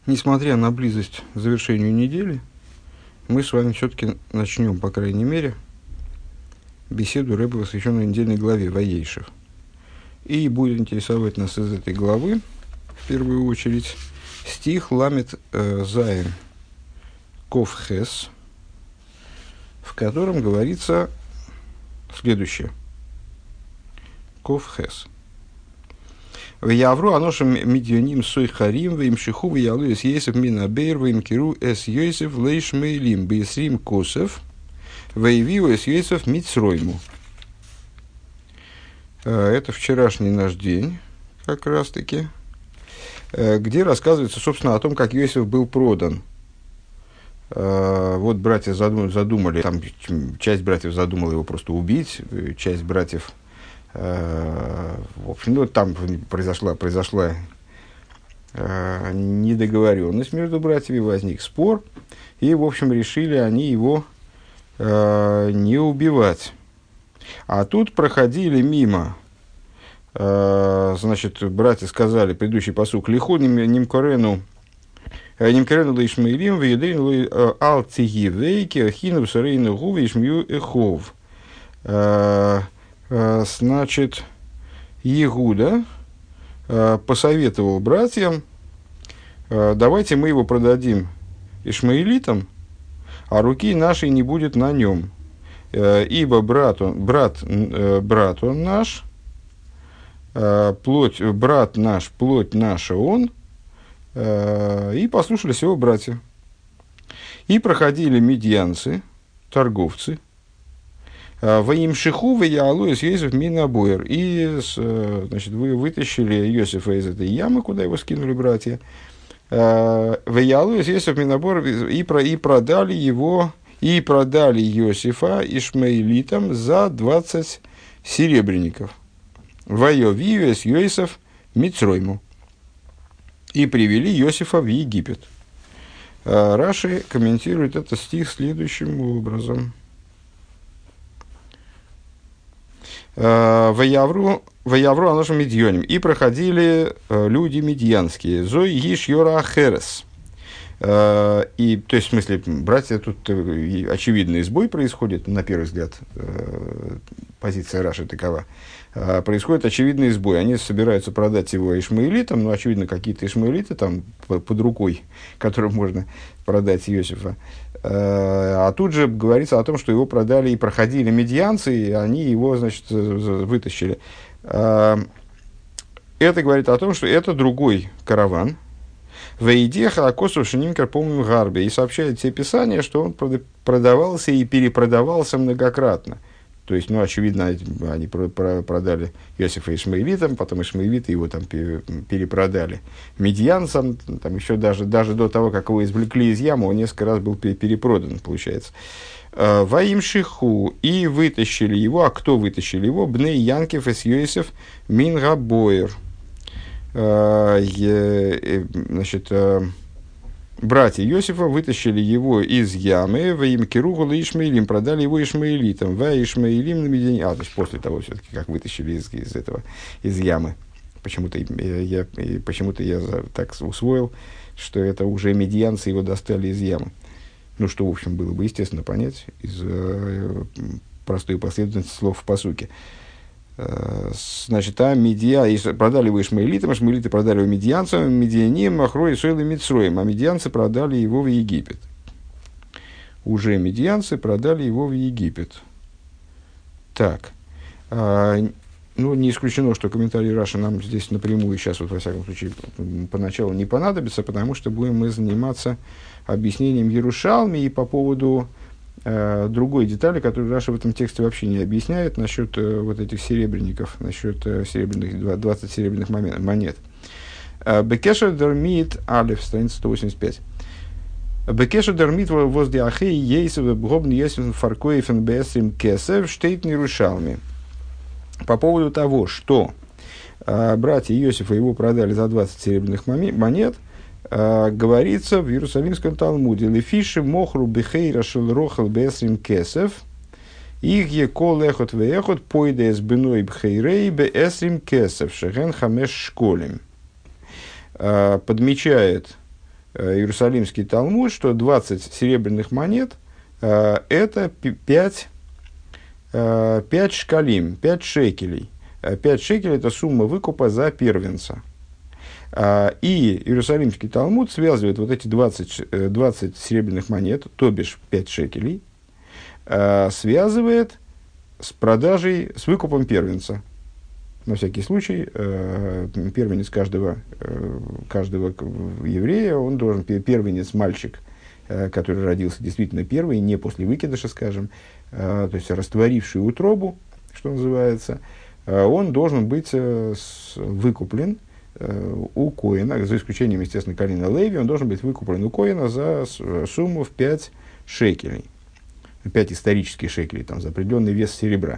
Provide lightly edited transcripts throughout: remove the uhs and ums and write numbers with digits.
Несмотря на близость к завершению недели, мы с вами все-таки начнем, по крайней мере, беседу Ребе, посвященную недельной главе Ваейшев. И будет интересовать нас из этой главы, в первую очередь, стих Ламет Заин Ков Хес, в котором говорится следующее. Ков Хес. В'явру аношем медионим сой харим в'имшиху в'ялу эс Йосеф мин абейр в'имкиру эс Йосеф лейш мейлим б'есрим косов в'явиу эс Йосеф мицройму. Это вчерашний наш день, как раз-таки, где рассказывается, собственно, о том, как Йосеф был продан. Вот братья задумали, там часть братьев задумала его просто убить, часть братьев... В общем, ну, там произошла недоговоренность между братьями, возник спор, и, в общем, решили они его не убивать. А тут проходили мимо, значит, братья сказали, предыдущий пасук, «Лиху нимкорену лишмейлим, веедейну алтигивейки, ахину сарейну гуви ишмью эхов». Значит, Иуда посоветовал братьям, давайте мы его продадим ишмаэлитам, а руки нашей не будет на нем, ибо брат он наш, брат наш, плоть наша он, и послушались его братья. И проходили медьянцы, торговцы, «Ваимшиху в'ялу эс Йосеф мин абойр». И, значит, вы вытащили Йосефа из этой ямы, куда его скинули братья. «В'ялу эс Йосеф мин абойр» и продали его, и продали Йосефа ишмаэлитам за 20 серебряников. «Ваевию эс Йосеф мицройму». И привели Йосефа в Египет. Раши комментирует этот стих следующим образом. Ваявру аношем медьоним. И проходили люди медьянские. Зой иш йора ахерес. И, то есть, в смысле, братья, тут очевидный сбой происходит, на первый взгляд, позиция Раши такова. Происходит очевидный сбой. Они собираются продать его ишмаэлитам, но, очевидно, какие-то ишмаэлиты там под рукой, которым можно продать Йосефа. А тут же говорится о том, что его продали и проходили медьянцы, и они его, значит, вытащили. Это говорит о том, что это другой караван. Вейдеха акосов шинимкар помним гарбе. И сообщает все писания, что он продавался и перепродавался многократно. То есть, ну, очевидно, они продали Йосефа ишмаэлитам, потом ишмаэлиты его там перепродали медьянцам, там еще даже до того, как его извлекли из ямы, он несколько раз был перепродан, получается. Ваимшиху, и вытащили его, а кто вытащили его? Бней Янкев эс Йосеф мин габойр. Значит, братья Йосефа вытащили его из ямы, ваимкиру ишмаэлим, продали его ишмаэлитам, ишмаэлим на медиане. То есть после того, все-таки, как вытащили из ямы. Почему-то я так усвоил, что это уже медианцы его достали из ямы. Ну, что, в общем, было бы естественно понять из простой последовательности слов в пасуке. Значит, продали его ишмаэлитам, ишмаэлиты продали его медианцам, медианим, махрой, сойлы, мицроем, а медианцы продали его в Египет. Уже медианцы продали его в Египет. Так. Ну, не исключено, что комментарий Раши нам здесь напрямую сейчас, вот, во всяком случае, поначалу не понадобится, потому что будем мы заниматься объяснением Ярушалми и по поводу другой детали, которую Раша в этом тексте вообще не объясняет, насчет вот этих серебряников, насчет 20 серебряных монет. Бекешер дермит, алеф, страница 185. Бекешер дермит возле ахей ейсов бгобн ейсов фаркоефен бесрим кесев штейт Ярушалми. По поводу того, что братья Йосефа его продали за 20 серебряных монет, говорится в Иерусалимском Талмуде: «Лефиши мохру бехейра шелрохал бесрим кесев, их е кол эхот веехот пойде с беной бхейрей бесрим кесев, шеген хамеш школем». Подмечает Иерусалимский Талмуд, что 20 серебряных монет это 5 шкалим, 5 шекелей. 5 шекелей – это сумма выкупа за первенца. И Иерусалимский Талмуд связывает вот эти 20 серебряных монет, то бишь 5 шекелей, связывает с продажей, с выкупом первенца. На всякий случай, первенец каждого еврея, он должен, первенец мальчик, который родился действительно первый, не после выкидыша, скажем, то есть растворивший утробу, что называется, он должен быть выкуплен у коэна, за исключением, естественно, колена Леви, он должен быть выкуплен у коэна за сумму в 5 шекелей. 5 исторических шекелей, там, за определенный вес серебра.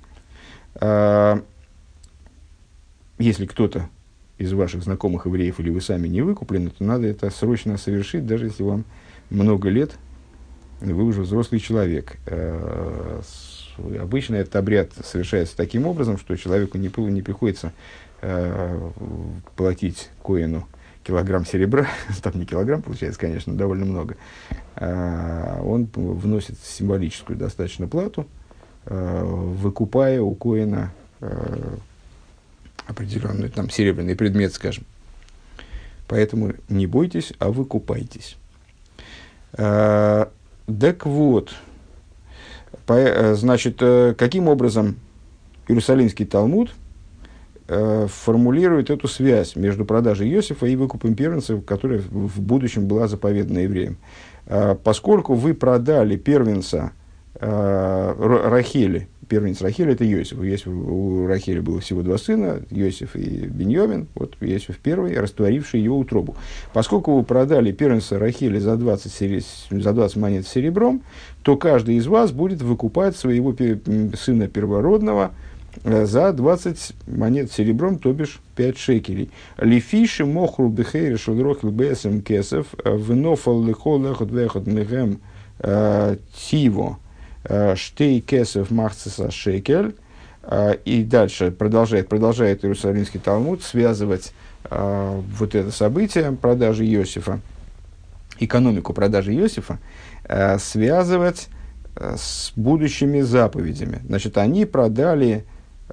Если кто-то из ваших знакомых евреев или вы сами не выкуплены, то надо это срочно совершить, даже если вам много лет, вы уже взрослый человек. Обычно этот обряд совершается таким образом, что человеку не приходится платить коэну килограмм серебра, там не килограмм получается, конечно, довольно много, он вносит символическую достаточно плату, выкупая у коэна определенный там серебряный предмет, скажем. Поэтому не бойтесь, а выкупайтесь. Так вот, значит, каким образом Иерусалимский Талмуд формулирует эту связь между продажей Иосифа и выкупом первенца, которая в будущем была заповедана евреям. Поскольку вы продали первенца Рахели, первенец Рахели – это Иосиф. У Рахели было всего 2 сына, Иосиф и Биньямин. Вот Иосиф первый, растворивший ее утробу. Поскольку вы продали первенца Рахели за 20 монет серебром, то каждый из вас будет выкупать своего сына первородного за 20 монет серебром, то бишь 5 шекелей. Лифиши мохру бехейри шулрохил бэсэм кесов венофал лихол лехот вехот мегем тиво штей кесов махцеса шекель. И дальше продолжает Иерусалимский Талмуд связывать вот это событие продажи Иосифа, экономику продажи Иосифа, связывать с будущими заповедями. Значит, они продали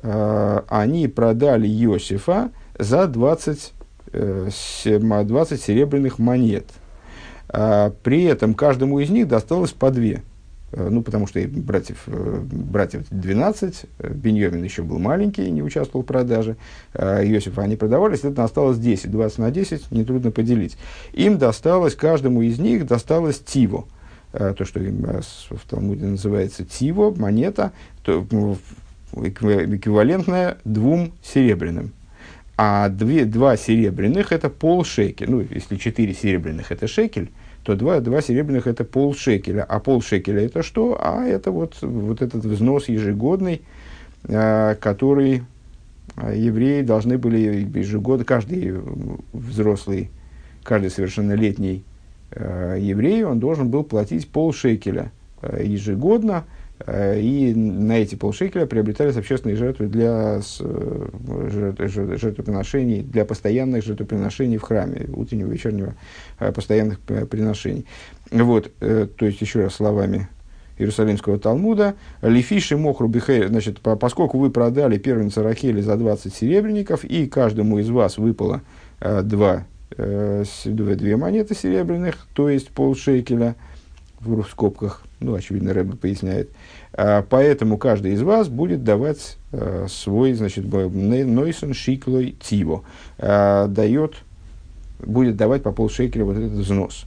Иосифа за 20 серебряных монет. При этом каждому из них досталось по 2. Ну, потому что братьев 12, Биньямин еще был маленький, не участвовал в продаже, Иосифа они продавались, это осталось 10, 20 на 10, нетрудно поделить. Им досталось, каждому из них досталось тиво, то, что в Талмуде называется тиво, монета, эквивалентная 2 серебряным. А 2 серебряных – это полшекеля. Ну, если 4 серебряных – это шекель, то 2 серебряных – это полшекеля. А полшекеля – это что? А это вот этот взнос ежегодный, который евреи должны были ежегодно, каждый взрослый, каждый совершеннолетний еврей, он должен был платить полшекеля ежегодно, и на эти полшекеля приобретались общественные жертвы для жертвоприношений, для постоянных жертвоприношений в храме, утреннего, вечернего постоянных приношений. Вот, то есть, еще раз словами Иерусалимского Талмуда, «Лифиши мохру бихей», значит, поскольку вы продали первенца Рахели за 20 серебряников, и каждому из вас выпало 2 монеты серебряных, то есть полшекеля, в скобках, ну, очевидно, Рэбе поясняет. Поэтому каждый из вас будет давать свой, значит, нойсон шиклой тиво, будет давать по полшекеля вот этот взнос.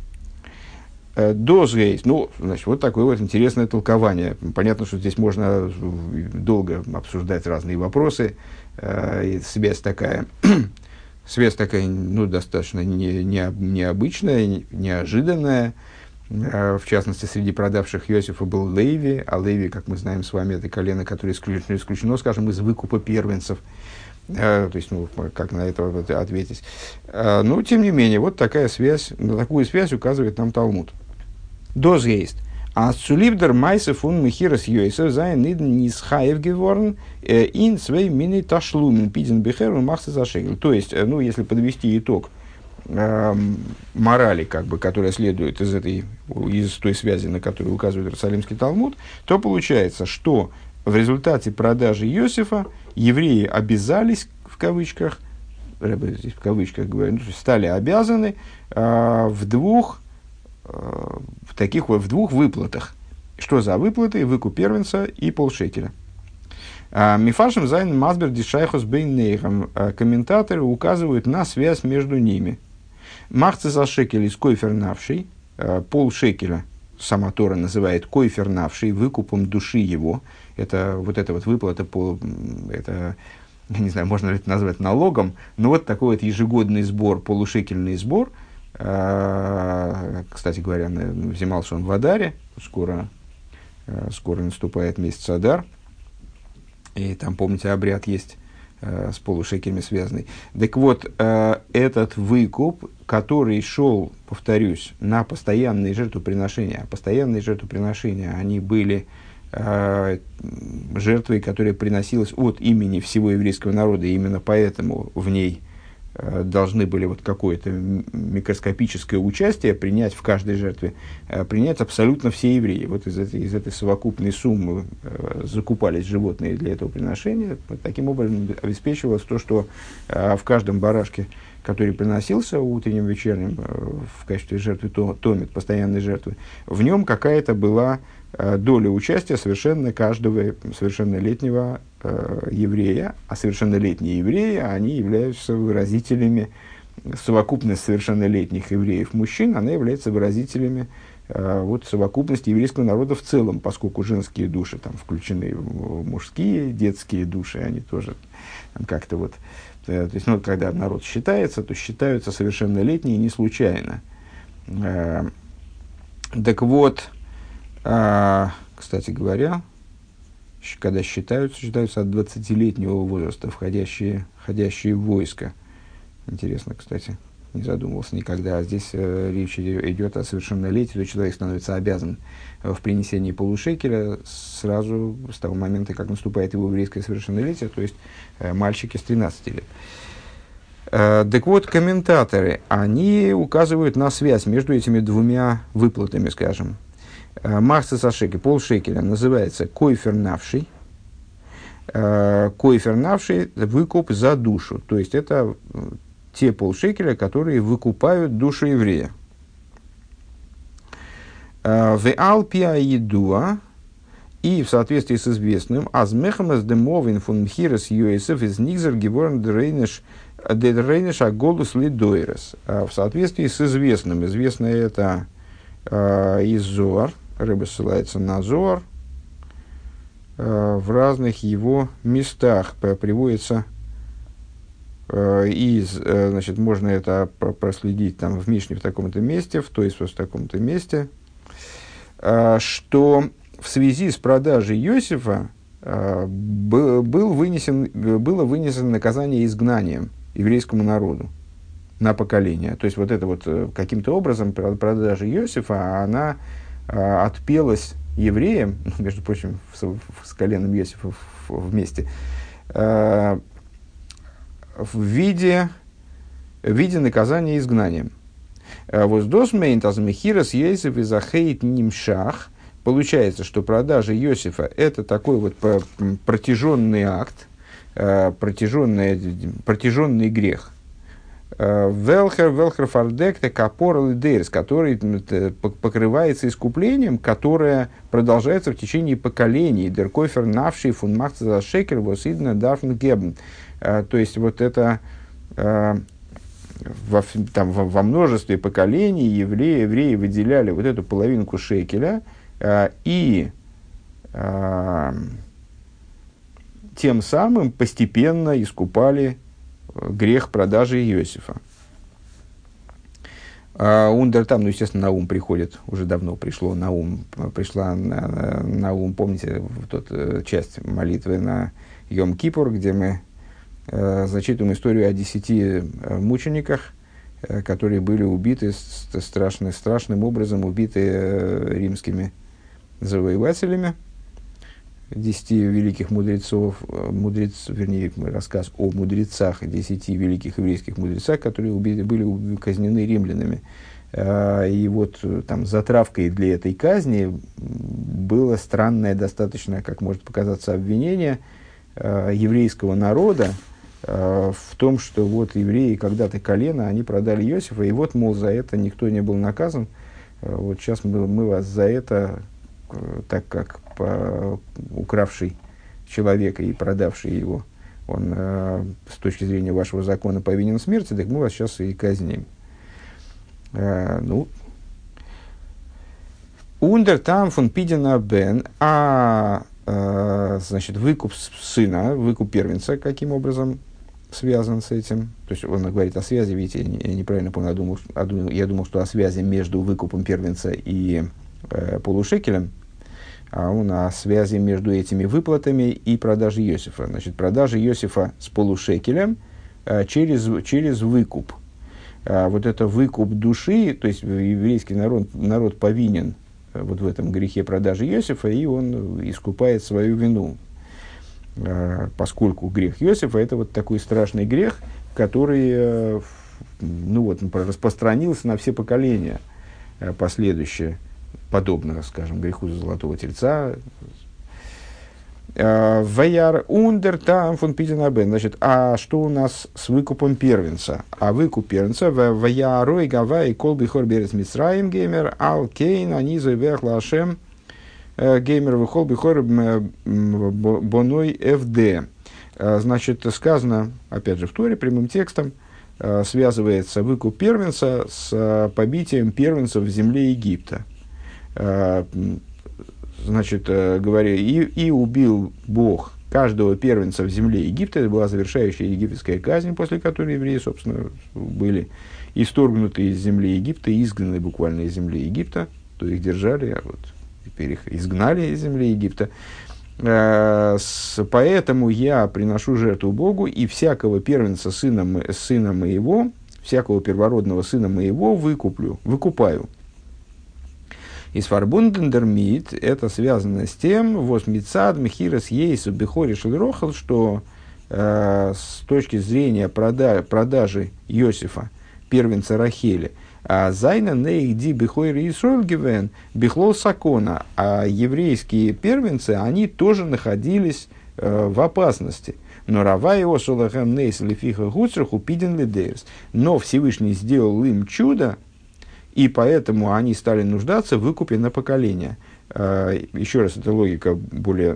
Дозгейс, ну, значит, вот такое вот интересное толкование. Понятно, что здесь можно долго обсуждать разные вопросы. Связь такая, ну, достаточно необычная, неожиданная. В частности, среди продавших Иосифа был Леви, а Леви, как мы знаем с вами, это колено, которое исключено, скажем, из выкупа первенцев. То есть, ну, как на это ответить. Но, тем не менее, вот такая связь, на такую связь указывает нам Талмуд. Доз есть. А сулибдер майсев он михирас Йосеф зайн нидн нисхаев геворн ин свей мини ташлумен пиден бехер махса зашегел. То есть, ну, если подвести итог морали, как бы, которая следует из той связи, на которую указывает Иерусалимский Талмуд, то получается, что в результате продажи Иосифа евреи обязались, в кавычках, здесь в кавычках говорю, стали обязаны в двух выплатах. Что за выплаты? Выкуп первенца и полшекеля. Мифашем зайн мазбер дишайхус бейнейхам. Комментаторы указывают на связь между ними. Махцы за шекель из койфер навший. Полшекеля сама Тора называет койфер навший, выкупом души его. Это вот эта вот выплата, это, я не знаю, можно ли это назвать налогом, но вот такой вот ежегодный сбор, полушекельный сбор. Кстати говоря, взимался он в Адаре, скоро наступает месяц Адар. И там, помните, обряд есть с полушекелями связанный. Так вот, этот выкуп, который шел, повторюсь, на постоянные жертвоприношения, а постоянные жертвоприношения, они были жертвой, которая приносилась от имени всего еврейского народа, и именно поэтому в ней должны были вот какое-то микроскопическое участие принять в каждой жертве, принять абсолютно все евреи. Вот из этой совокупной суммы закупались животные для этого приношения. Вот таким образом обеспечивалось то, что в каждом барашке, который приносился утренним, вечерним в качестве жертвы томит, постоянной жертвы, в нем какая-то была доля участия совершенно каждого совершеннолетнего еврея, а совершеннолетние евреи, они являются выразителями, совокупность совершеннолетних евреев мужчин, она является выразителями вот, совокупности еврейского народа в целом, поскольку женские души там включены в мужские, детские души, они тоже там, как-то вот, то есть, ну, когда народ считается, то считаются совершеннолетние не случайно. Так вот, кстати говоря, когда считаются от 20-летнего возраста входящие в войско. Интересно, кстати, не задумывался никогда. А здесь речь идет о совершеннолетии, то человек становится обязан в принесении полушекеля сразу с того момента, как наступает его еврейское совершеннолетие, то есть мальчики с 13 лет. Так вот, комментаторы, они указывают на связь между этими двумя выплатами, скажем. Махса сашеки, полшекеля, называется койфер навший. Койфер навший – выкуп за душу. То есть, это те полшекеля, которые выкупают душу еврея. В алпия едуа, и в соответствии с известным, азмехамас демовин фун мхирес юэсэф из нигзер геворн дрейнеш аголус лидойрес. В соответствии с известным, известное это из Зоар, Рыба ссылается на Зоар, в разных его местах приводится значит, можно это проследить там в Мишне в таком-то месте, в Тойсфос в таком-то месте, что в связи с продажей Иосифа было вынесено наказание изгнанием еврейскому народу на поколение. То есть, вот это вот каким-то образом продажа Иосифа, она отпелась евреям, между прочим, с коленом Иосифа вместе, в виде наказания изгнанием. Воздосмейнт азмехирас Иосиф из ахейт нимшах. Получается, что продажа Иосифа – это такой вот протяженный акт, протяженный грех. Велхер фардекте капор лидейрс, который покрывается искуплением, которое продолжается в течение поколений. Деркофер навший фун махца за шекель восидна дарфн гебн. То есть, вот это во множестве поколений евреи выделяли вот эту половинку шекеля и тем самым постепенно искупали грех продажи Иосифа. Ундер там, естественно, на ум приходит, уже давно пришла на ум, помните, тот часть молитвы на Йом-Кипур, где мы зачитываем историю о 10 мучениках, которые были убиты страшным образом, убиты римскими завоевателями. 10 великих мудрецов, вернее, рассказ о мудрецах, 10 великих еврейских мудрецах, которые были казнены римлянами. И вот там затравкой для этой казни было странное достаточно, как может показаться, обвинение еврейского народа в том, что вот евреи когда-то колено, они продали Иосифа, и вот, мол, за это никто не был наказан. Вот сейчас мы вас за это, так как укравший человека и продавший его, он с точки зрения вашего закона повинен смерти, так мы вас сейчас и казним. Ундер там фон Пидина бен, значит, выкуп сына, выкуп первенца, каким образом связан с этим. То есть он говорит о связи, видите, я неправильно понял, я думал, что о связи между выкупом первенца и полушекелем, а он о связи между этими выплатами и продажей Иосифа. Значит, продажа Иосифа с полушекелем через выкуп. Вот это выкуп души, то есть еврейский народ повинен вот в этом грехе продажи Иосифа, и он искупает свою вину. Поскольку грех Иосифа – это вот такой страшный грех, который распространился на все поколения последующие, подобно, скажем, греху Золотого Тельца. Ваяр ундер там фон Пиденабен. Значит, а что у нас с выкупом первенца? А выкуп первенца ваярой гавай колби хорберес мисраим геймер ал кейн анизой вехла ашем геймер выхол бихор боной ФД. Значит, сказано, опять же, в Торе, прямым текстом, связывается выкуп первенца с побитием первенцев в земле Египта. Значит, говоря, и убил Бог каждого первенца в земле Египта. Это была завершающая египетская казнь, после которой евреи, собственно, были исторгнуты из земли Египта, изгнаны буквально из земли Египта. То их держали, а вот теперь их изгнали из земли Египта. Поэтому я приношу жертву Богу, и всякого первенца сына моего, всякого первородного сына моего выкупаю. Из фарбундендермит это связано с тем, восмицад мхирас ейсу бихори шелрохал, что с точки зрения продажи Иосифа, первенца Рахели, зайна нейди бихойри исроил гивен бихлол сакона, а еврейские первенцы, они тоже находились в опасности. Но равай его солахем нейс лефиха гуцрах упиден лидейрс. Но Всевышний сделал им чудо, и поэтому они стали нуждаться в выкупе на поколение. Еще раз, это логика более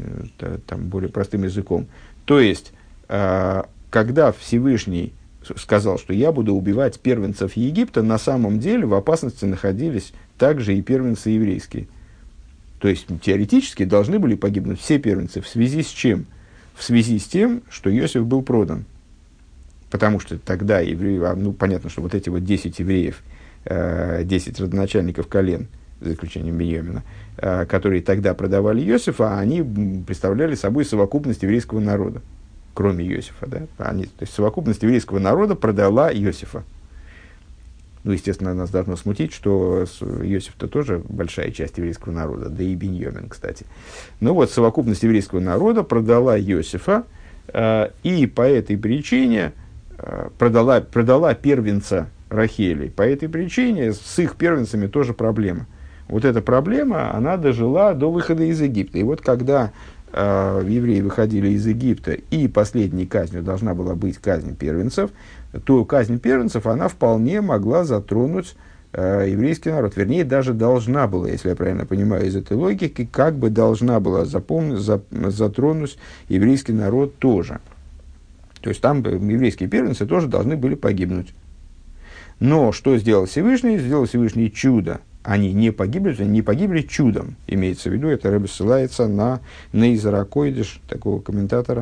простым языком. То есть, когда Всевышний сказал, что я буду убивать первенцев Египта, на самом деле в опасности находились также и первенцы еврейские. То есть, теоретически должны были погибнуть все первенцы. В связи с чем? В связи с тем, что Иосиф был продан. Потому что тогда евреи, понятно, что вот эти вот 10 евреев, 10 родоначальников колен, за исключением Беньямина, которые тогда продавали Иосифа, они представляли собой совокупность еврейского народа, кроме Иосифа. Да? То есть совокупность еврейского народа продала Иосифа. Естественно, нас должно смутить, что Иосиф-то тоже большая часть еврейского народа, да и Беньямин, кстати. Но вот совокупность еврейского народа продала Иосифа, и по этой причине продала первенца Рахели. По этой причине с их первенцами тоже проблема. Вот эта проблема, она дожила до выхода из Египта. И вот когда евреи выходили из Египта, и последней казнью должна была быть казнь первенцев, то казнь первенцев, она вполне могла затронуть еврейский народ. Вернее, даже должна была, если я правильно понимаю из этой логики, как бы должна была затронуть еврейский народ тоже. То есть там еврейские первенцы тоже должны были погибнуть. Но что сделал Всевышний? Сделал Всевышний чудо. Они не погибли чудом. Имеется в виду, это Ребе ссылается на Нейзера Койдиш, такого комментатора,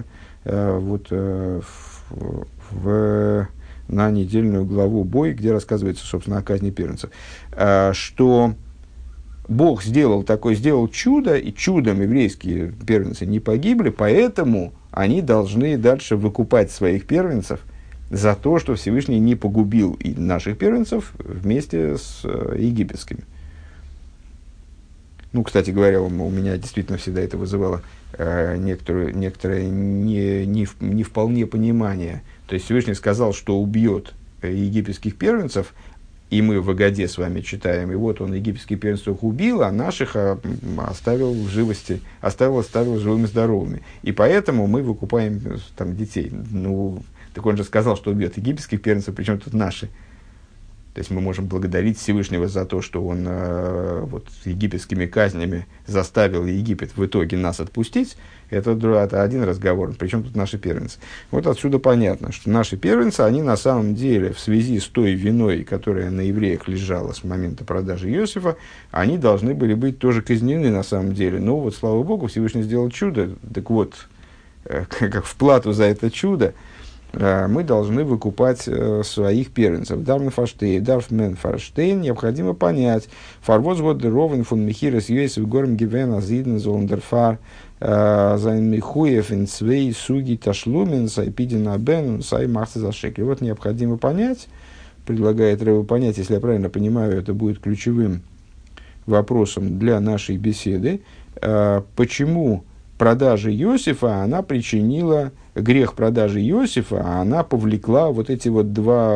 на недельную главу Бой, где рассказывается, собственно, о казни первенцев. Что Бог сделал чудо, и чудом еврейские первенцы не погибли, поэтому они должны дальше выкупать своих первенцев за то, что Всевышний не погубил и наших первенцев вместе с египетскими. Ну, кстати говоря, у меня действительно всегда это вызывало некоторое не вполне понимание. То есть Всевышний сказал, что убьет египетских первенцев, и мы в Агаде с вами читаем, и вот он египетских первенцев убил, а наших оставил в живости, оставил живыми и здоровыми. И поэтому мы выкупаем там детей. Ну, так он же сказал, что убьет египетских первенцев, причем тут наши. То есть мы можем благодарить Всевышнего за то, что он вот, египетскими казнями заставил Египет в итоге нас отпустить. Это один разговор. Причем тут наши первенцы. Вот отсюда понятно, что наши первенцы, они на самом деле в связи с той виной, которая на евреях лежала с момента продажи Иосифа, они должны были быть тоже казнены на самом деле. Но вот, слава Богу, Всевышний сделал чудо. Так вот, как в плату за это чудо, мы должны выкупать своих первенцев. Дарфмен Фарштейн необходимо понять. Фарвоз год ровен фон Михирес Йосиф Горм Гивен Азиден Зондерфар Зайн Михуев Инцвей Суги Ташлумен Сайпидин Абен Сай Махса Зашекли. Вот необходимо понять, предлагает Рэбе понять, если я правильно понимаю, это будет ключевым вопросом для нашей беседы, почему продажа Иосифа, она причинила грех продажи Иосифа, а она повлекла вот эти вот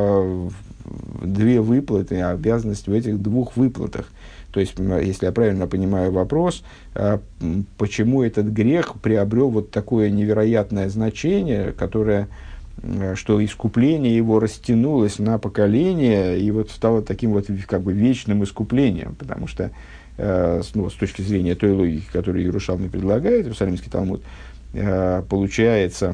две выплаты, обязанность в этих двух выплатах. То есть, если я правильно понимаю вопрос, почему этот грех приобрел вот такое невероятное значение, которое, что искупление его растянулось на поколение и вот стало таким вот как бы вечным искуплением, потому что с точки зрения той логики, которую Иерушалми предлагает, Иерусалимский Талмуд, получается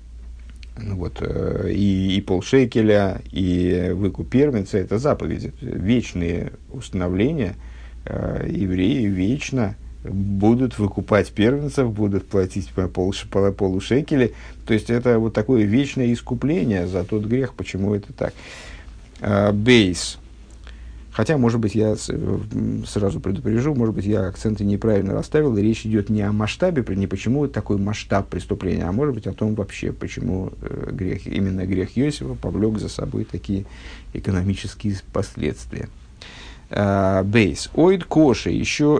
и полшекеля, и выкуп первенца – это заповеди, вечные установления. Евреи вечно будут выкупать первенцев, будут платить по полушекеля. То есть, это вот такое вечное искупление за тот грех, почему это так. Бейс. Хотя, может быть, я сразу предупрежу, может быть, я акценты неправильно расставил, и речь идет не о масштабе, не почему такой масштаб преступления, а может быть о том вообще, почему именно грех Иосифа повлек за собой такие экономические последствия. Бейс. Ойд Коши еще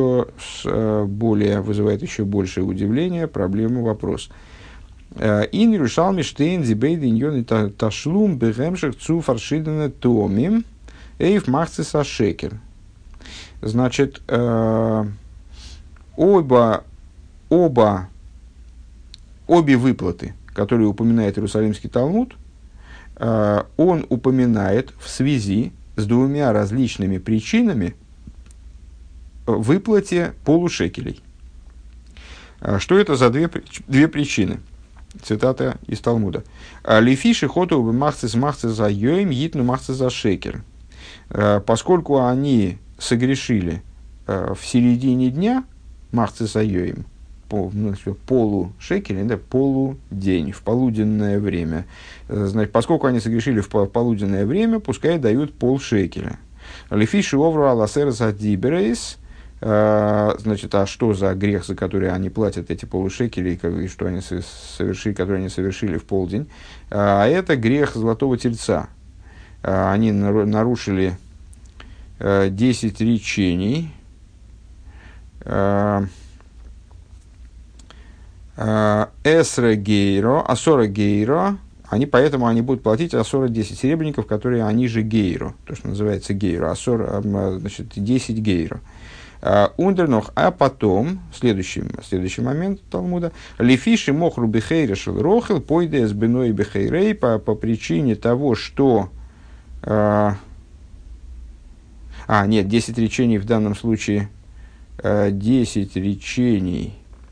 вызывает еще большее удивление, проблему, вопрос. Ин Иерушалми штейн зибейд иньон ташлум бегемших цу фаршидене томим эйф махцис ашекер. Значит, обе выплаты, которые упоминает Иерусалимский Талмуд, он упоминает в связи с двумя различными причинами выплате полушекелей. Что это за две причины? Цитата из Талмуда. «Лефиши хоту махцис за йоим йитну махцис за шекер». Поскольку они согрешили в середине дня, махцис за йоим, полушекеля, да, полудень, в полуденное время. Значит, поскольку они согрешили в полуденное время, пускай дают полшекеля. Лефиши овру аласер за диберейс. Значит, а что за грех, за который они платят эти полушекели, и что они совершили, которые они совершили в полдень? А это грех золотого тельца. Они нарушили 10 речений. Эсре гейро, асора гейро, поэтому они будут платить асора 10 серебряников, которые они же гейро, то, что называется гейро, асора, значит, 10 гейро. Ундернох, а потом, следующий момент Талмуда, лефиши мохру бехейра шел рохел, пойде с беной бехейрей, по причине того, что... нет, 10 речений в данном случае, 10 речений,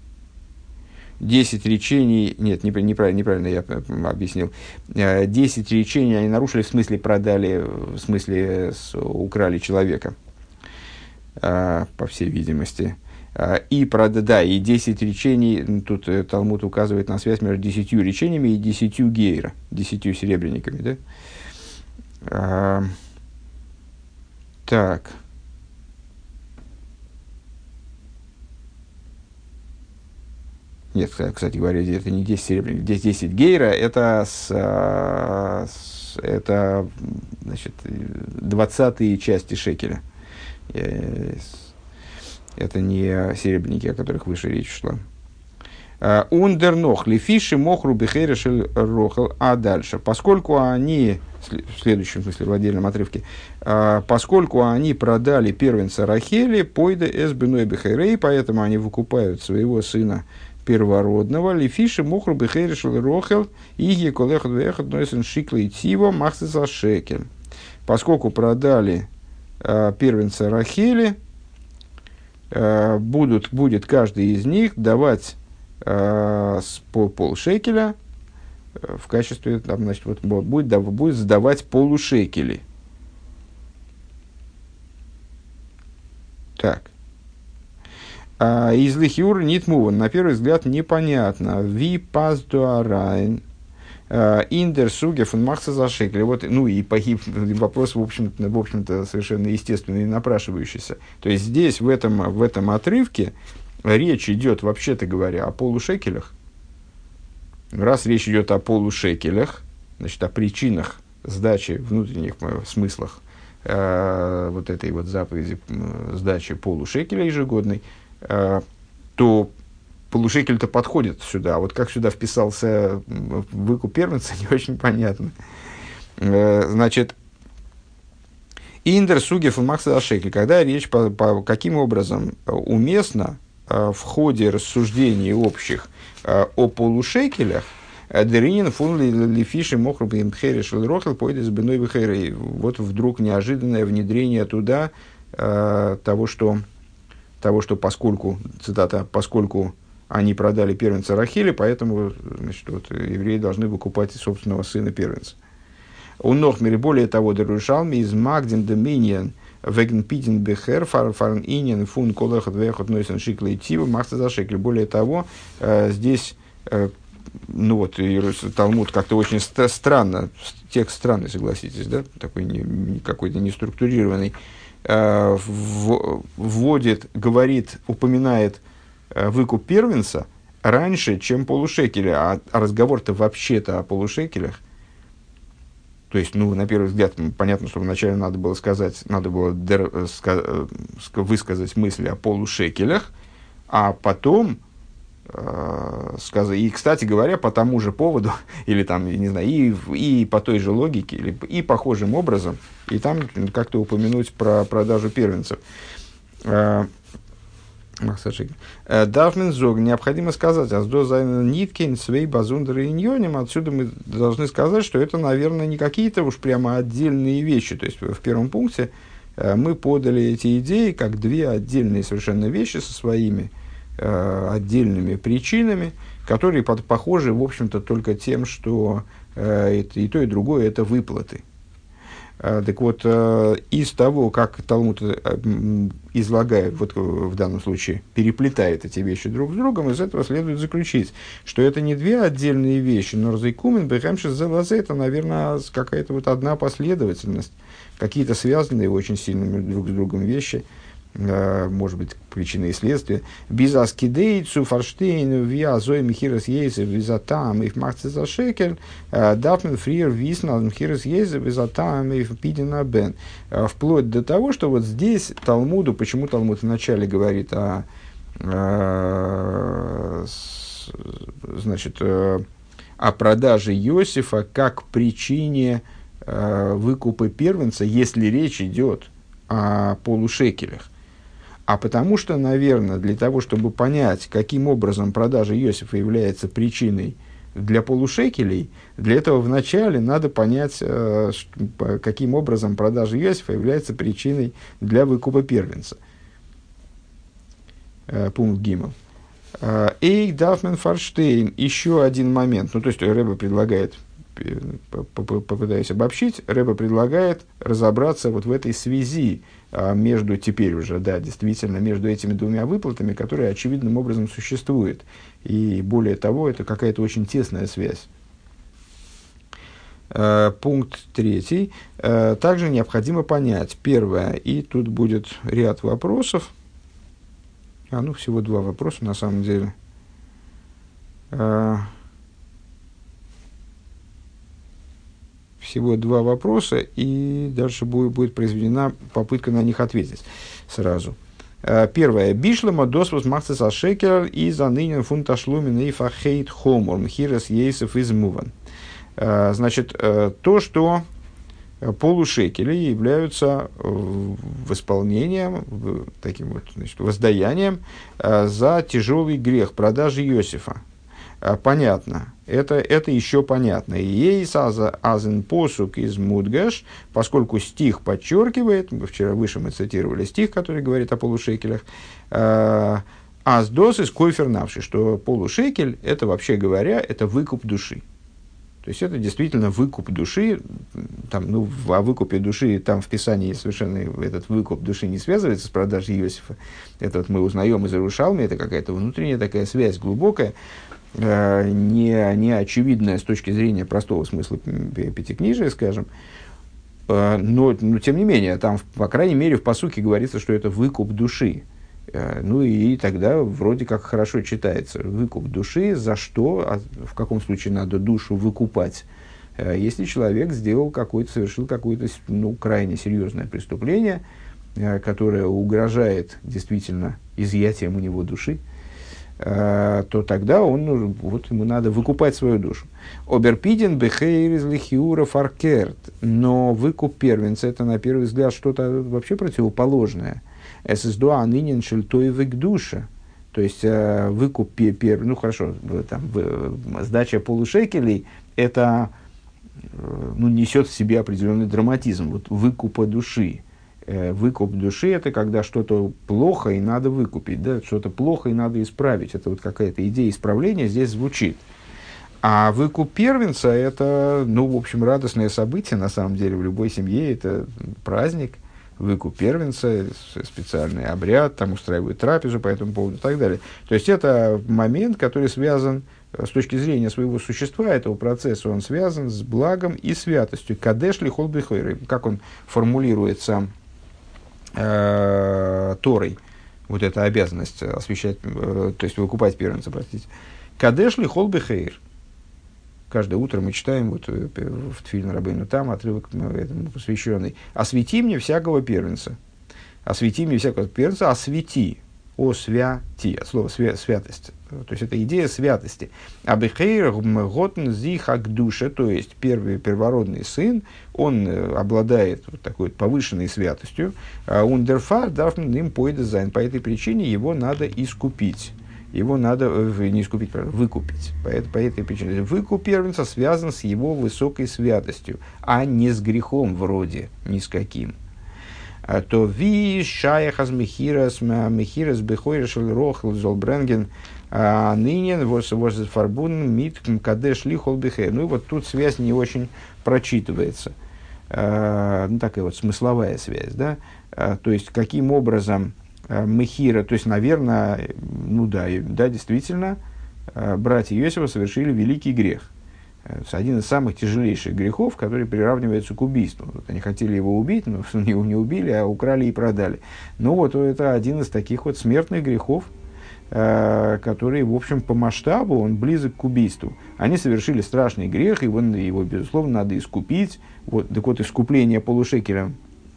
нет, неправильно я объяснил. 10 речений они нарушили, в смысле продали, в смысле украли человека, по всей видимости. И 10 речений, тут Талмуд указывает на связь между 10 речениями и 10 гейра, 10 серебряниками, да? Так. Нет, кстати говоря, это не 10 серебряников, здесь 10 гейра, это, значит, 20-е части шекеля. Это не серебряники, о которых выше речь шла. Ундернох лифиши мохру бихерешель рохел. А дальше, поскольку они, в следующем смысле, в отдельном отрывке, поскольку они продали первенца Рахели, пойде эс беной бихерей, поэтому они выкупают своего сына первородного, лифиши мохру бихерешель рохел, иги колехот вехот нойсен шиклей тиво махсиса шекель. Поскольку продали первенца Рахели, будет каждый из них давать по полшекеля в качестве, там, значит, вот, будет сдавать полушекели. Так. Из лихиур нитмуван, на первый взгляд, непонятно. Ви пас дуарайн индер суге фон махса за шекель. Вот, ну и вопрос, в общем-то, совершенно естественный и напрашивающийся. То есть здесь, в этом отрывке, речь идет, вообще-то говоря, о полушекелях. Раз речь идет о полушекелях, значит, о причинах сдачи, внутренних смыслах вот этой вот заповеди сдачи полушекеля ежегодной, то полушекель-то подходит сюда. А вот как сюда вписался выкуп первенца, не очень понятно. Значит, индер сугев и макса шекель, когда речь каким образом уместно в ходе рассуждений общих о полушекелях, Деринин фун лифиши мохруб им херишел рохел пойдет с беной бихерей. Вот вдруг неожиданное внедрение туда того, что поскольку, цитата, поскольку они продали первенца Рахели, поэтому, значит, вот, евреи должны выкупать собственного сына первенца. У Нохмери, более того, Дерушалми из Магдин Доминион веген питин бехер фарн инин фун колехот вехот нойсен шиклей тива махта за шекель. Более того, здесь, ну вот, Талмуд как-то очень странно, текст странный, согласитесь, да, такой какой-то неструктурированный, вводит, говорит, упоминает выкуп первенца раньше, чем полушекеля, а разговор-то вообще-то о полушекелях. То есть, ну, на первый взгляд, понятно, что вначале надо было высказать мысли о полушекелях, а потом сказать, и, кстати говоря, по тому же поводу, или там, не знаю, и по той же логике, или и похожим образом, и там как-то упомянуть про продажу первенцев. Дарфмен зог, необходимо сказать, аздо зайн ниткин свей базундер иньоним, отсюда мы должны сказать, что это, наверное, не какие-то уж прямо отдельные вещи. То есть в первом пункте мы подали эти идеи как две отдельные совершенно вещи со своими отдельными причинами, которые похожи, в общем-то, только тем, что и то, и другое – это выплаты. Так вот, из того, как Талмуд излагает, вот в данном случае переплетает эти вещи друг с другом, из этого следует заключить, что это не две отдельные вещи, но разайкумен, бэхэмшис зэлазэ, это, наверное, какая-то вот одна последовательность, какие-то связанные очень сильно друг с другом вещи, может быть, причины и следствия. Бизаскидейцу фарштейну виа зои михирос ейзев визатам их махцы за шекель дафмен фриер виснал михирос ейзев визатам их пидина бен. Вплоть до того, что вот здесь Талмуду, почему Талмуд вначале говорит значит, о продаже Иосифа как причине выкупа первенца, если речь идет о полушекелях. А потому что, наверное, для того, чтобы понять, каким образом продажа Иосифа является причиной для полушекелей, для этого вначале надо понять, каким образом продажа Иосифа является причиной для выкупа первенца. Пункт Гиммел. Эйк Дафмен Фарштейн. Еще один момент. Ну, то есть, Ребе предлагает, попытаюсь обобщить, Ребе предлагает разобраться вот в этой связи между, теперь уже, да, действительно, между этими двумя выплатами, которые очевидным образом существуют. И более того, это какая-то очень тесная связь. Пункт 3. Также необходимо понять, первое, и тут будет ряд вопросов, всего два вопроса на самом деле. Всего два вопроса, и дальше будет произведена попытка на них ответить сразу. Первое. Бишлема досвус махцеса шекер и занынен фунташлумен и фахейт хомор мхирас ейсов из муван. Значит, то, что полушекели являются восполнением, таким вот, значит, воздаянием за тяжелый грех продажи Иосифа. Понятно. Это еще понятно. Ейс азен посук из мудгаш, поскольку стих подчеркивает, вчера выше мы цитировали стих, который говорит о полушекелях, аздос из койфер навши, что полушекель, это вообще говоря, это выкуп души. То есть это действительно выкуп души. Там, ну, о выкупе души там в Писании совершенно этот выкуп души не связывается с продажей Иосифа. Это вот мы узнаем из Иерушалми, это какая-то внутренняя такая связь глубокая, не очевидная с точки зрения простого смысла пятикнижия, скажем. Но тем не менее, там, по крайней мере, в пасуке говорится, что это выкуп души. Ну и тогда вроде как хорошо читается. Выкуп души, за что, в каком случае надо душу выкупать? Если человек совершил какое-то крайне серьезное преступление, которое угрожает действительно изъятием у него души, то тогда ему надо выкупать свою душу. Оберпиден бехейр из лихиура фаркерт. Но выкуп первенца — это, на первый взгляд, что-то вообще противоположное. Эсэсдуа нынен шельтоевик душа. То есть выкуп первый, сдача полушекелей, это несет в себе определенный драматизм. Вот выкупа души. Выкуп души — это когда что-то плохо и надо выкупить, да? Что-то плохо и надо исправить. Это вот какая-то идея исправления здесь звучит. А выкуп первенца — это, в общем, радостное событие, на самом деле, в любой семье. Это праздник. Выкуп первенца, специальный обряд, там устраивают трапезу по этому поводу и так далее. То есть это момент, который связан с точки зрения своего существа, этого процесса, он связан с благом и святостью. Кадеш ли хол бихойры, как он формулируется Торой, вот эта обязанность освящать, то есть выкупать первенца, простите. Кадеш ли хол бихойр. Каждое утро мы читаем в Тфилин Рабейну Там отрывок этому посвященный. «Освети мне всякого первенца». «Освети мне всякого первенца», «освети», «освяти», от слова «святость». То есть это идея святости. «Абихейр готн зихак душа», то есть первородный сын, он обладает вот такой повышенной святостью. «Ундерфар дарфн им пойдезайн». По этой причине его надо искупить. Его надо не искупить, выкупить. По этой причине. Выкуп первенца связан с его высокой святостью, а не с грехом вроде, ни с каким. То ви шаяхаз мехирас бехойрешел рохл золбренген нынен возфарбун мит кадеш лихол бехер. Ну и вот тут связь не очень прочитывается. Такая вот смысловая связь, да? То есть каким образом мехира, то есть, наверное, действительно, братья Иосифа совершили великий грех. Один из самых тяжелейших грехов, который приравнивается к убийству. Вот они хотели его убить, но его не убили, а украли и продали. Это один из таких вот смертных грехов, который, в общем, по масштабу, он близок к убийству. Они совершили страшный грех, его безусловно, надо искупить. Так вот, искупление полушекеля,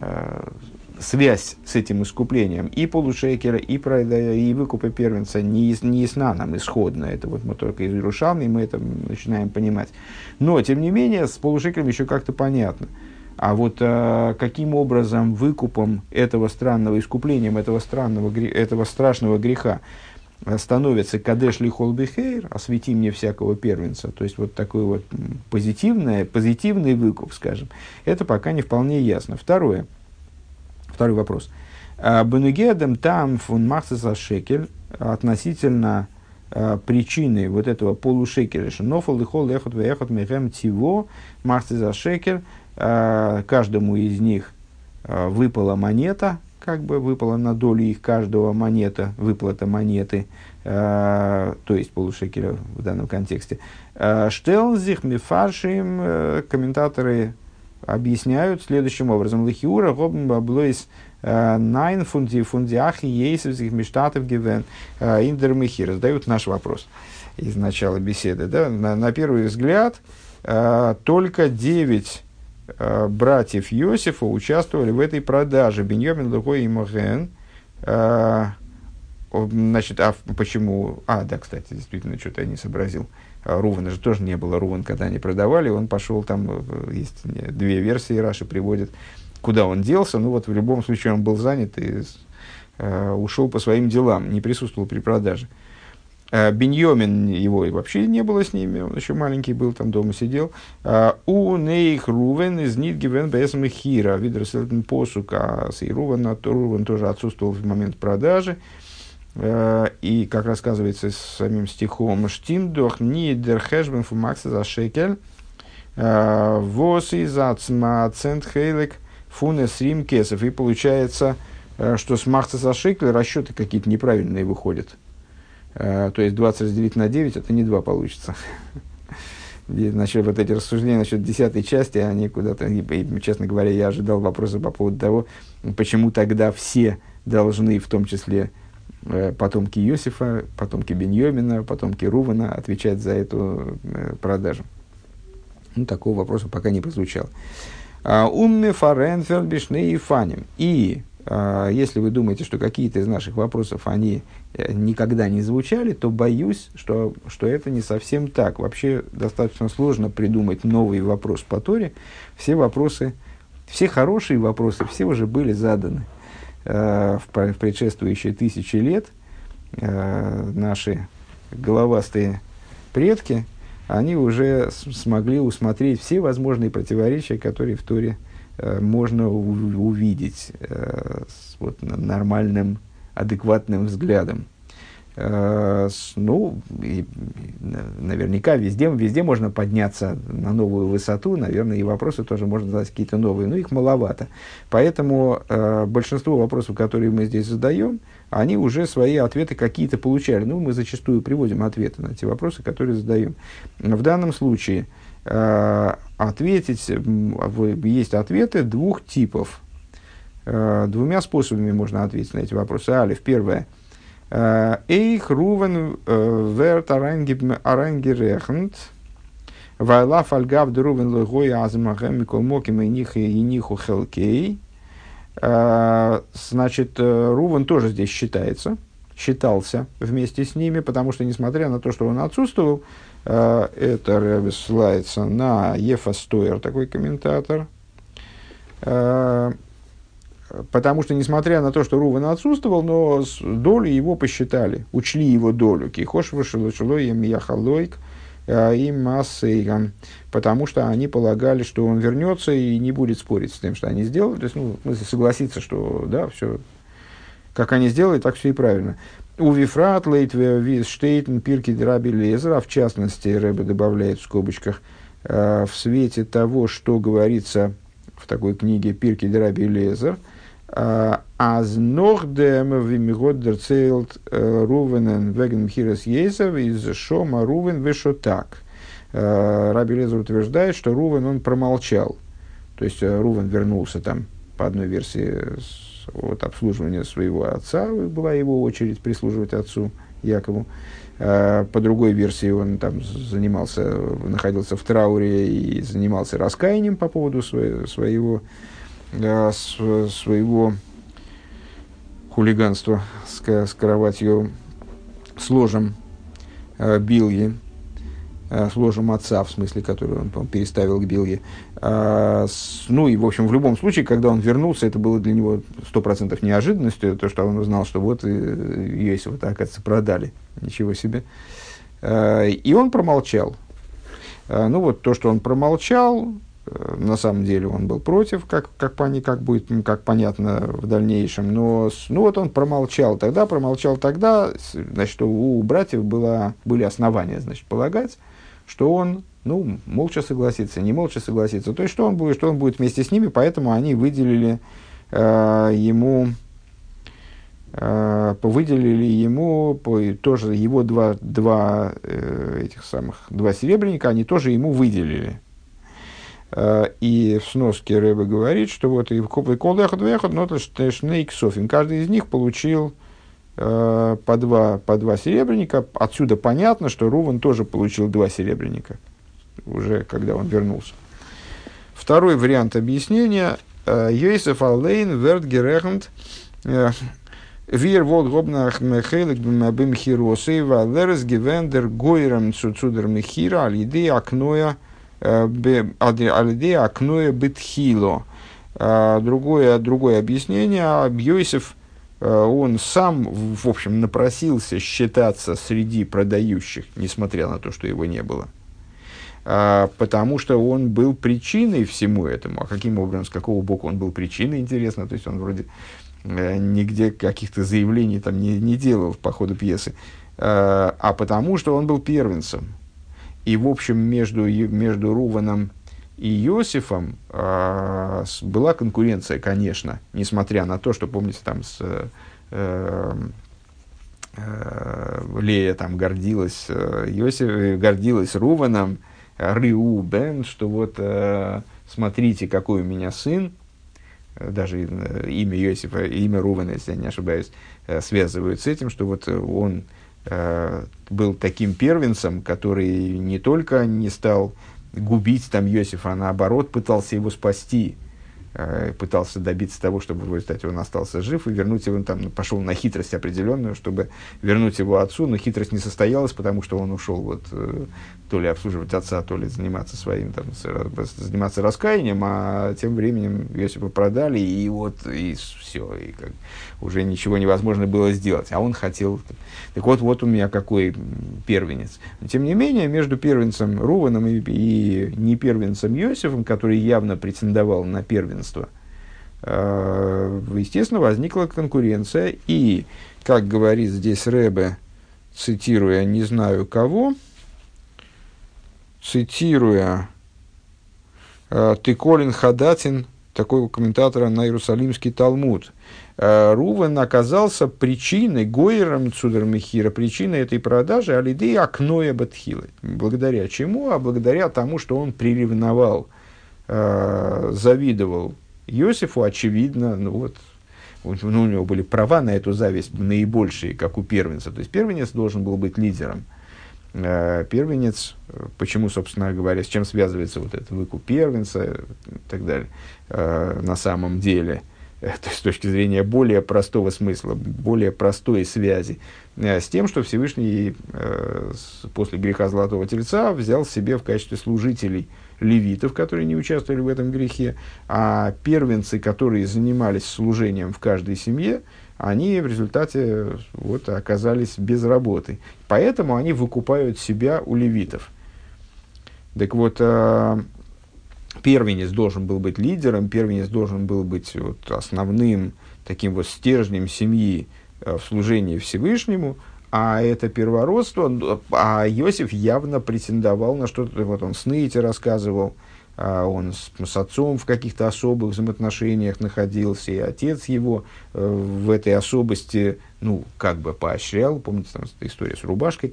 связь с этим искуплением и полушекера, и выкупа первенца не ясна нам исходно. Это вот мы только из Иерушалми мы это начинаем понимать. Но, тем не менее, с полушекером еще как-то понятно. А вот каким образом выкупом этого странного, искуплением этого страшного греха становится кадеш ли хол бихейр, освети мне всякого первенца, то есть вот такой вот позитивный выкуп, скажем, это пока не вполне ясно. Второй вопрос. Бенугедем там фун махцеса шекель относительно причины вот этого полушекеля. Нофал и хол эхот веехот мехем тиво махцеса шекель. Каждому из них выпала монета, выпала на долю их каждого монета, выплата монеты, то есть полушекеля в данном контексте. Штелнзих мифаршим, комментаторы объясняют следующим образом. Лихиура гобн баблойс найн фундиахи ейсовских миштатов гивен индермихи. Задают наш вопрос из начала беседы. Да? На первый взгляд, только 9 братьев Иосифа участвовали в этой продаже. Биньямин, Лухой и Моген, Значит, а почему? Да, кстати, действительно, что-то я не сообразил. Рувана же тоже не было. Руван, когда они продавали, он пошел, там есть две версии, Раши приводит, куда он делся. Ну вот в любом случае он был занят и ушел по своим делам, не присутствовал при продаже. Беньямин, его вообще не было с ними, он еще маленький был, там дома сидел. У нейх Рувен из Нидгивен Бесм Хира, Видерсельтен Посук, а с Рувен тоже отсутствовал в момент продажи. И, как рассказывается самим стихом, «Штимдох нидер хэшбен фу макса за шекель, вос из ацма цент хейлек фунес рим кесов». И получается, что с макса за шекель расчеты какие-то неправильные выходят. То есть 20 разделить на 9, это не 2 получится. Насчет вот эти рассуждения насчет 10 части, они куда-то, честно говоря, я ожидал вопроса по поводу того, почему тогда все должны, в том числе потомки Иосифа, потомки Беньямина, потомки Рувана, отвечать за эту продажу. Ну, такого вопроса пока не прозвучало. Умме фаренфер бишней фаним. И если вы думаете, что какие-то из наших вопросов, они никогда не звучали, то боюсь, что это не совсем так. Вообще достаточно сложно придумать новый вопрос по Торе. Все вопросы, все хорошие вопросы, все уже были заданы. В предшествующие 1000 лет наши головастые предки, они уже смогли усмотреть все возможные противоречия, которые в Торе можно увидеть вот, нормальным, адекватным взглядом. Ну, и наверняка везде можно подняться на новую высоту, наверное, и вопросы тоже можно задать какие-то новые, но их маловато. Поэтому большинство вопросов, которые мы здесь задаем, они уже свои ответы какие-то получали. Ну, мы зачастую приводим ответы на те вопросы, которые задаем. В данном случае ответить, есть ответы двух типов. Двумя способами можно ответить на эти вопросы. Алиф, первое. Эйх Рувен верт арангерехнт, вайла фальгав дерувен логой азмахем микол моким и ниху хелкей. Значит, Рувен тоже здесь считался вместе с ними, потому что, несмотря на то, что он отсутствовал, это ссылается на Ефа Стойер, такой комментатор. Потому что, несмотря на то, что Рувен отсутствовал, но долю его посчитали, учли его долю. Кихош вышелой им яхалойк и массейгам. Потому что они полагали, что он вернется и не будет спорить с тем, что они сделали. То есть, ну, в смысле, согласиться, что да, все, как они сделали, так все и правильно. У Вифрат Лейтве Виз Штейтен Пирки Драби Лезер, а в частности, Рэбе добавляет в скобочках, в свете того, что говорится в такой книге Пирки Драби Лезер, «Аз нохдем вимигод дерцейлт Рувенен веген мхирес ейсов из шома Рувен вешотак». Раби Лезер утверждает, что Рувен, он промолчал. То есть, Рувен вернулся там, по одной версии, от обслуживания своего отца, была его очередь прислуживать отцу Якову. По другой версии, он там находился в трауре и занимался раскаянием по поводу своего хулиганства с кроватью, с ложем Билги, с ложем отца, в смысле, который он переставил к Билге. Ну и, в общем, в любом случае, когда он вернулся, это было для него 100% неожиданностью, то, что он узнал, что вот Йосифа, оказывается, продали. Ничего себе. И он промолчал. Ну вот то, что он промолчал, на самом деле он был против, как понятно в дальнейшем, но ну вот он промолчал тогда, значит, у братьев были основания, значит, полагать, что он, ну, молча согласится, не молча согласится, то есть, что он будет вместе с ними, поэтому они выделили ему тоже его два серебряника, они тоже ему выделили. И в сноске Рэбе говорит, что вот и каждый из них получил по два серебряника. Отсюда понятно, что Рувен тоже получил 2 серебряника, уже когда он вернулся. Второй вариант объяснения. Йосеф алейн верт герехнт Wir wollt гобнах мехелик бим хиросы, валерс гивендер гойрам цудер мехира, алиде окноя бетхило. Другое объяснение. Йосиф, он сам, в общем, напросился считаться среди продающих, несмотря на то, что его не было. Потому что он был причиной всему этому. А каким образом, с какого боку он был причиной, интересно. То есть он вроде нигде каких-то заявлений там не делал по ходу пьесы. А потому что он был первенцем. И, в общем, между Руваном и Иосифом была конкуренция, конечно, несмотря на то, что, помните, там Лея там гордилась Руваном, Реубен, что вот смотрите, какой у меня сын. Даже имя Иосифа, имя Рувена, если я не ошибаюсь, связывают с этим, что вот он был таким первенцем, который не только не стал губить там Иосифа, а наоборот пытался его спасти, пытался добиться того, чтобы в результате он остался жив и вернуть его, там, пошел на хитрость определенную, чтобы вернуть его отцу, но хитрость не состоялась, потому что он ушел вот, то ли обслуживать отца, то ли заниматься своим, там, заниматься раскаянием, а тем временем Иосифа продали, и вот, и все, и как, уже ничего невозможно было сделать, а он хотел. Так вот у меня какой первенец. Тем не менее, между первенцем Руваном и не первенцем Иосифом, который явно претендовал на первенство, естественно, возникла конкуренция. И, как говорит здесь Ребе, цитируя не знаю кого, цитируя Тыколин Хадатин, такого комментатора на Иерусалимский Талмуд, Рувен оказался причиной, гойером цудермехира, причиной этой продажи алидей акноя батхилы. Благодаря чему? А благодаря тому, что он приревновал, завидовал Иосифу, очевидно, у него были права на эту зависть наибольшие, как у первенца. То есть первенец должен был быть лидером. Первенец, почему, собственно говоря, с чем связывается вот этот выкуп первенца и так далее, на самом деле, то есть с точки зрения более простого смысла, более простой связи, с тем, что Всевышний после греха Золотого Тельца взял себе в качестве служителей левитов, которые не участвовали в этом грехе, а первенцы, которые занимались служением в каждой семье, они в результате вот, оказались без работы. Поэтому они выкупают себя у левитов. Так вот, первенец должен был быть лидером, первенец должен был быть вот, основным таким вот стержнем семьи в служении Всевышнему, а это первородство, а Иосиф явно претендовал на что-то, вот он сны эти рассказывал, он с отцом в каких-то особых взаимоотношениях находился, и отец его в этой особости, как бы поощрял, помните, там история с рубашкой,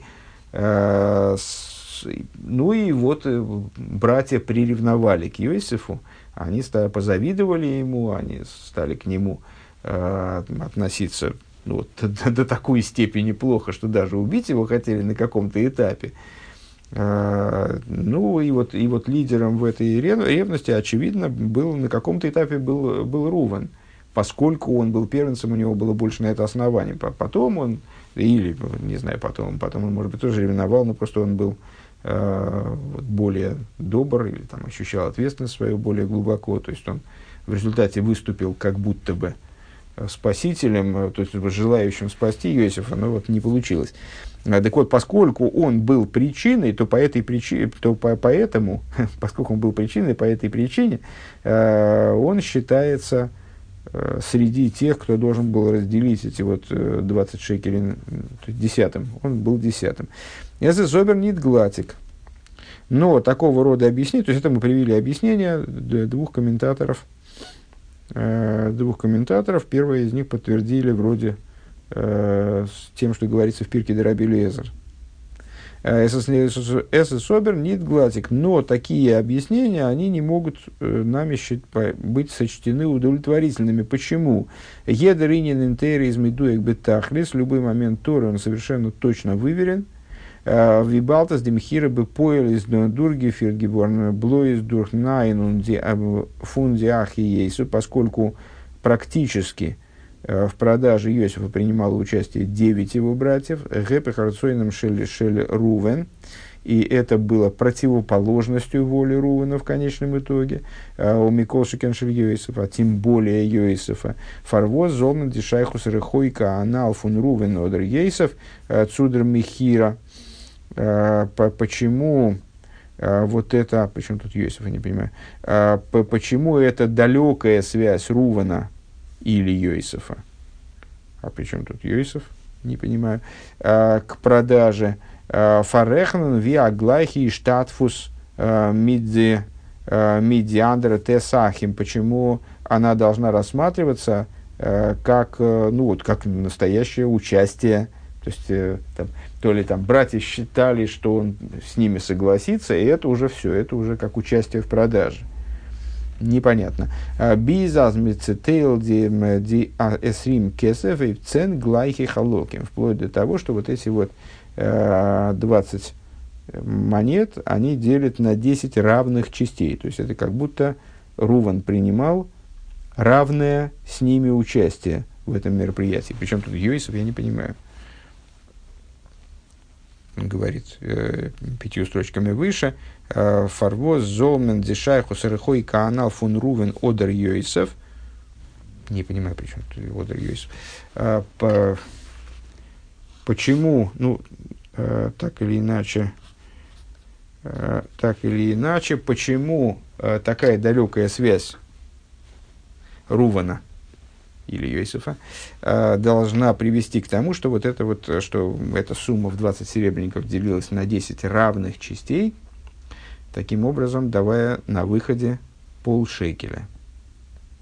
и вот братья приревновали к Иосифу, они позавидовали ему, они стали к нему относиться до такой степени плохо, что даже убить его хотели на каком-то этапе. И вот лидером в этой ревности, очевидно, на каком-то этапе был Рувен, поскольку он был первенцем, у него было больше на это основание. Потом он, потом он, может быть, тоже ревновал, но просто он был более добр или там, ощущал ответственность свою более глубоко. То есть он в результате выступил как будто бы спасителем, то есть желающим спасти Иосифа, но не получилось. Так вот, поскольку он был причиной, поскольку он был причиной, по этой причине, он считается среди тех, кто должен был разделить эти 20 шекелей, десятым. Он был десятым. Если Зобер нит глатик. Но такого рода объяснения, то есть это мы привели объяснение двух комментаторов. Первое из них подтвердили вроде с тем, что говорится в Пирке де Раби Элиэзер. Собер нит глатик. Но такие объяснения, они не могут нами быть сочтены удовлетворительными. Почему? Едер инин интери из медуек бетахлис. В любой момент Торы он совершенно точно выверен. Вибалтас демхира бы поел из дурги фиргиборн блоис дурхнайн фундиахи ейсу, поскольку практически в продаже Йосифа принимало участие 9 его братьев, гэпэ харцойным шель Рувен, и это было противоположностью воли Рувена в конечном итоге, у Миколшикен шель Йосифа, а тем более Йосифа. Фарвоз золман дишайхус рехойка анал фун Рувен одер Йосиф цудр михира. Почему вот это, почему тут Йосиф, я не понимаю, почему это далекая связь Рувена или Йосифа, а при чем тут Йосиф, не понимаю, к продаже Фарехнен виаглайхи штатфус мидиандра тесахим, почему она должна рассматриваться как, ну, вот, как настоящее участие, то есть там, то ли там братья считали, что он с ними согласится, и это уже все, это уже как участие в продаже. Непонятно. Вплоть до того, что вот эти вот 20 монет, они делят на 10 равных частей. То есть это как будто Рувен принимал равное с ними участие в этом мероприятии. Причем тут Йосиф, я не понимаю. Он говорит 5 строчками выше. Фарвоз золмен дешайху сарыхой каанал фун Рувен одер Йосиф. Не понимаю, при чем тут одер Йосиф. Почему, ну, так или иначе, почему такая далекая связь Рувена или Йосифа должна привести к тому, что вот что эта сумма в 20 серебряников делилась на 10 равных частей, таким образом давая на выходе полшекеля.